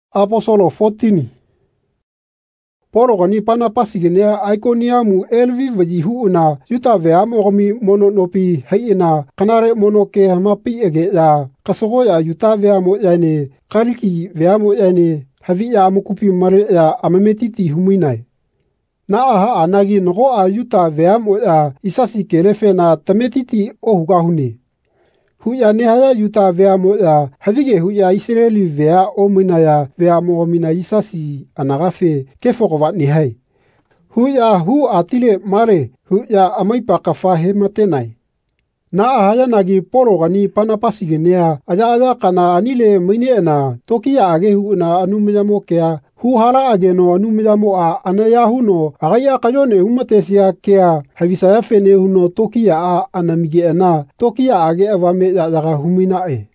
Apostolo 14. Poro gani pana pasigenea Iconiamu elvi vajihu na yuta veamo gami mono nopi hayina kanare mono ke hamapi ege ya kasogo ya yuta veamo yane kaliki veamo yane havi ya amukupi mare ya amametiti huminai. Na aha anagi nogo a yuta veamo ya isasi kelefe na tametiti ohugahuni. Huya nehaya yuta veamo ya havige huya Israeli vea omina ya veamo omina isasi anagafe kefogovat nihai. Huya hu atile mare huya amaipa kafahe matenai. Na ahaya nagi poro gani panapasigenea aya kana anile mineena tokia age hu na anumiyamo kea hu hala ageno anumiyamo a anayahu no agaya kayone umatesia kea havisaya fene huno tokia a anamigeena tokia age avame yaga huminae.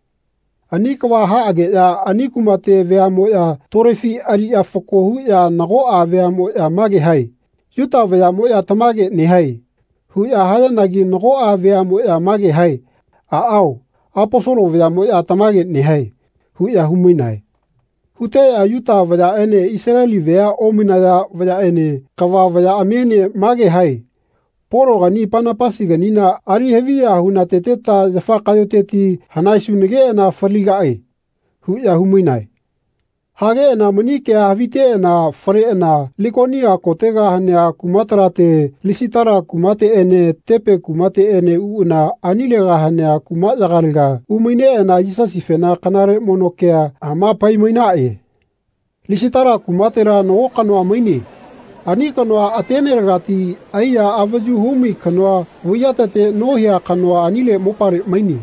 Anikwa ha age ya anikumate veamo ya torefi ali ya fokohu ya nago a veamo ya mage hai. Yuta veamo ya tamage ni hai. Huya haya nagi nogo a veamo ya mage hai. Au, apostolo veamo ya tamage ni hai. Huya huminai. Hute ya yuta vaya ene Israeli vea omina ya vaya ene kawa vaya amene mage hai. Poro gani panapasi ganina ari hevi ya huna teteta yafa kayoteti hanaisunege na faligae. Huya huminai. Hage na manike havite na fare na likonia kotega hanya kumatrate lisitara kumate ene tepe kumate ene una anilega hanya kumajagalga umine na jisasifena kanare monokea ama paiminae. Lisitara kumatera no kano amaini. Ani kanoa ateneragati aya avaju humi kanoa wiyatate nohia kanoa anile mopare maini.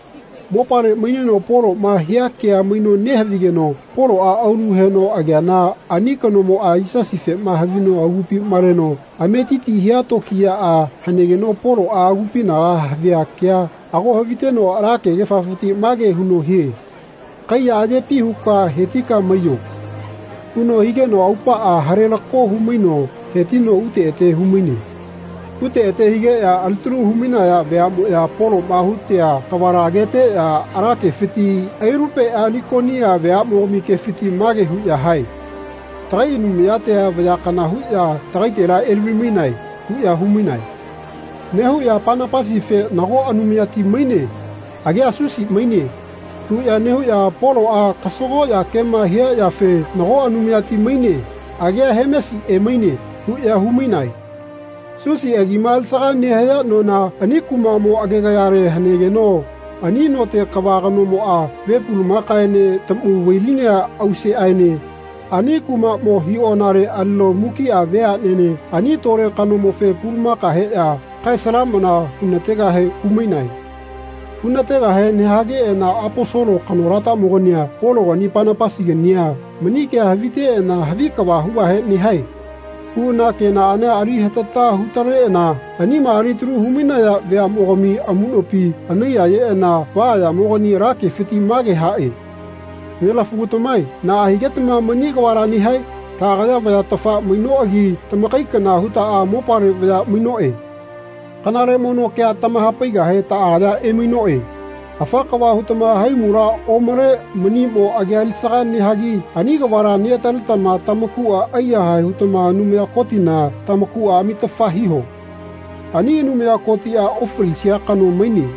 Mopare maine no poro ma hiake a maino nehavige no poro a auru heno agana anikano mo a isasife ma havino agupi mareno ametiti hiato kia a hanege no poro a agupi na havia kia ago havite no arake gefafuti mage huno he. Kaya aje pi huka hetika mayo. Uno hige no aupa a harela ko humaino hetino ute ete humaini. Ute ete hige ya altru humina ya veamo ya polo mahute ya kawaragete ya arake fiti airupe a likoni ya veamo mike fiti mage hu ya hai. Trai numiate ya vaya kana hu ya trai tela elviminai hu ya huminai. Nehu ya panapasife nago anumiati maine age asusi maine. Hu ya nehu ya polo a kasogo ya kema hia ya fe nago anumiati maine age hemesi e maine hu ya huminai. Susi agimal saka nehaya no na anikuma mo agegayare hanege no ani no te kawagano mo a vepulma kaine tamu weilinga ause aine anikuma mo hionare allo muki a vea nene ani tore kanu mo fe pulma ka he ya kai salamana hunatega he uminai hunatega he nehage na apostolo kanorata mogonia polo gani panapasigenia manike havite na havikawa huwa he ni hai. Huna kena ane ari hatata hutare na anima ari tru humina ya vea mogami amunopi anaya ye na wa ya mogani rake fiti mage hae. Nela fugutomai na ahigetma mani kawarani hai ta gaya vaya tafa mino agi tamakai kana huta a mopare vaya mino e. Kanare mono kea tamahapaiga hai ta agaya e mino e. Afakawa hutama hai mura omare mani mo agyali saka ni hagi aniga wara ni ataltama tamakua aya hai hutama numea kotina tamakua amitafahiho. Ani numea kotia ofrisia kano maini.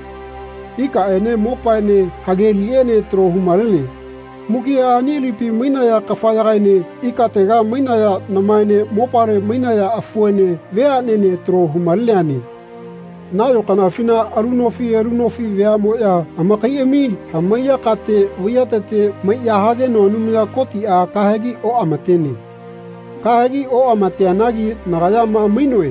Ika ene mopa ene hageli ene tro humarele. Mukia ani lipi maina ya kafaya ene ika tega maina ya namaine mopare maina ya afuene vea nene tro humareleani. Nayo kana fina arunofi veamo ya amakai emi hamaya kate wiyatate maya hage no numia koti a kahagi o amatene. Kahagi o amateanagi nagaya ma minoe.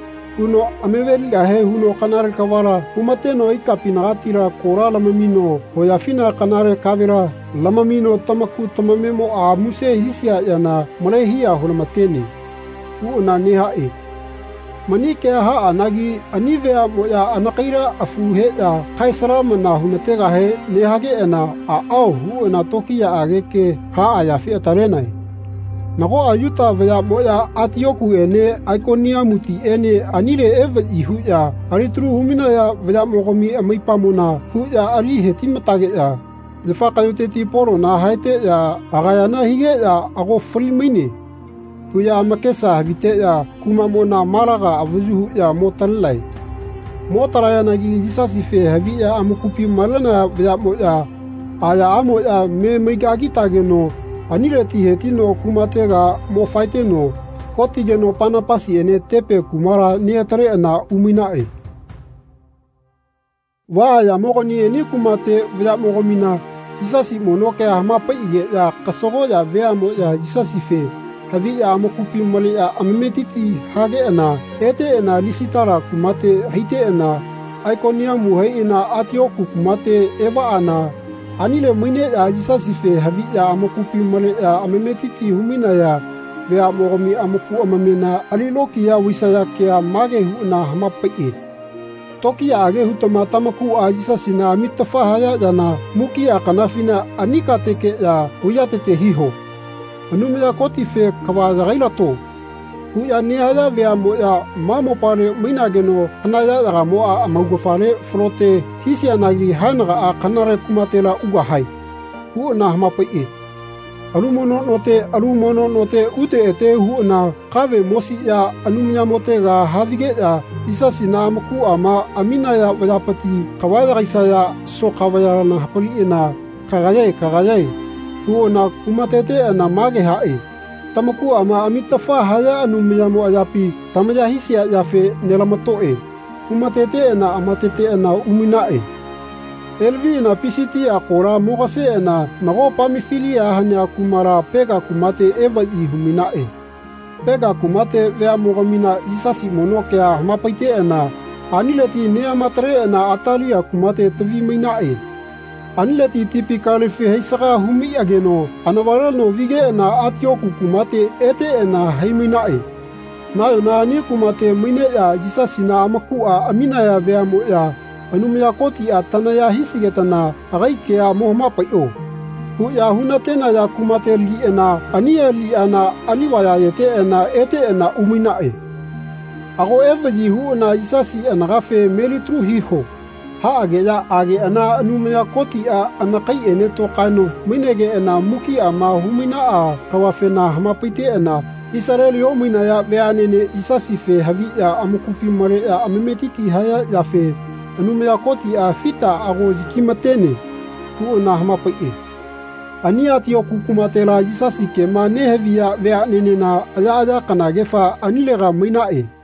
Uno ameveli ahe huno kanare kawara umateno ikapi nagatira kora lamamino hoya fina kanare kavira lamamino tamaku tamamemo a muse hisia yana marehia hulamatene. Uuna neha e. Manike ha anagi anivea moya anakaira afuhe ya kaisara mana hunatega he nehage ena a au hu ena tokia ageke ha ayafi atarenai. Nago ayuta vea moya atioku ene Ikonia muti ene anile eve ihu ya aritru humina ya vea mogomi amipamona hu ya ari hetimatage ya Lefaqayoteti poro na haite ya agayana hige ya ago frimine. Huya makesa havite ya kumamona maraga avujuhu ya motalai. Motaraya nagi jisasi fe havi ya amukupi malana ya mo ya aya amo ya me megagita geno anireti hetino kumatega mo faite no koti geno panapasi ene tepe kumara nietre na uminae. Wa ya mogoni eni kumate vya mogomina jisasi monoke hama ige ya kasogo ya vea mo ya jisasi fe havi ya amukupi mali ya amemetiti hage ena ete ena lisitara kumate haite ena Iconium hai ina Antioku kumate eva ana anile mine ya jisasi fe havi ya amukupi mali ya amemetiti humina ya vea mogomi amuku amamena aliloki ya wisaya kea mage hu na hama Toki ya age hutama tamaku a jisasi na mitafa haya jana muki ya kanafina anika teke ya uyatete hiho. Anumia koti fe kawazaila to. Huya ni haya vea mo ya mamo pare mina geno kanaya ya mo a amagofare frote hisi anagi hanaga a kanare kumatela uga hai. Hu na hama alumono note ute ete hu na kave mosi ya alumia mote ga havige ya jisasi na amuku ama amina ya wajapati kawaya gaisa ya so kawaya na hapali ina kagayay hu na kumatete na mage hae tamaku ama amitafa haya anumia mo ayapi tamaya hisi ya fe nelamato kumatete na amatete na uminae Elvi na pisiti akora mogase na nago pamifili ya hanya kumara pega kumate eva ihuminae. Pega kumate vea mogomina jisasi monoke ya hamapaite na anileti nea matre na atali ya kumate tavi minae. Anileti tipikale fi heisaga humi ageno anawara no vige na Antioku kumate ete na heiminae. Nayo na ani kumate mine ya jisasi na amaku a amina ya vea mo ya Anumia koti a tanaya hisigetana agai ya mohma paio. Hu ya hunatena ya kumate li ena ania li ana aliwaya yete ena ete ena uminae. Ago evaji hu na jisasi anagafe melitru hiho. Ha age ana anumia koti a anakai ene tokano minege ena muki ama humina a kawafena hamapite ena Israeli yomina ya veanene jisasi fe havi ya amukupi mare ya amemetiti haya ya fe Anumia koti a fita ago zikimatene ku na hamapai. Ania tio kukumatela jisasi ke ma nehevia vea nene na aya kana gefa anilera minae.